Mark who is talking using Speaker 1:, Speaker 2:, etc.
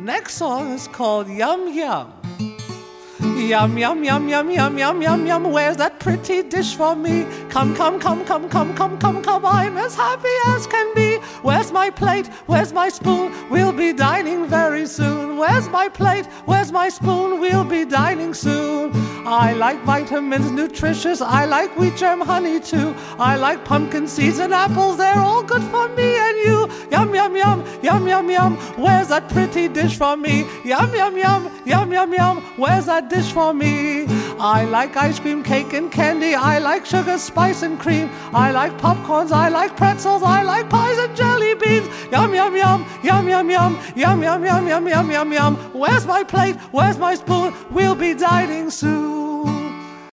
Speaker 1: Next song is called Yum Yum. Yum, yum, yum, yum, yum, yum, yum, yum. Where's that pretty dish for me? Come, come, come, come, come, come, come, come. I'm as happy as can be. Where's my plate? Where's my spoon? We'll be dining very soon. Where's my plate? Where's my spoon? We'll be dining soon. I like vitamins, nutritious. I like wheat germ honey too. I like pumpkin seeds and apples. They're all good for me and you. Yum, yum, yum, yum, yum, yum. Where's that pretty dish for me? Yum, yum, yum, yum, yum, yum. Where's that dish for me? I like ice cream, cake and candy. I like sugar, spice and cream. I like popcorns, I like pretzels. I like pies and jelly beans. Yum, yum, yum, yum, yum, yum. Yum, yum, yum, yum, yum, yum, yum. Where's my plate? Where's my spoon? We'll be dining soon.